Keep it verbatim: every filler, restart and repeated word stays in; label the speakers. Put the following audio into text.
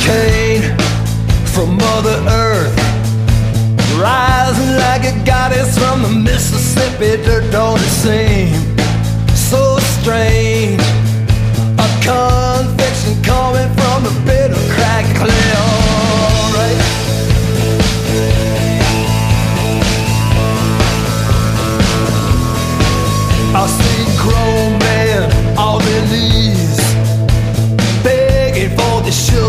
Speaker 1: Cain from Mother Earth, rising like a goddess from the Mississippi dirt. Don't it seem so strange? A conviction coming from the bitter crack clay. Alright, I see grown men on their knees begging for the sugar.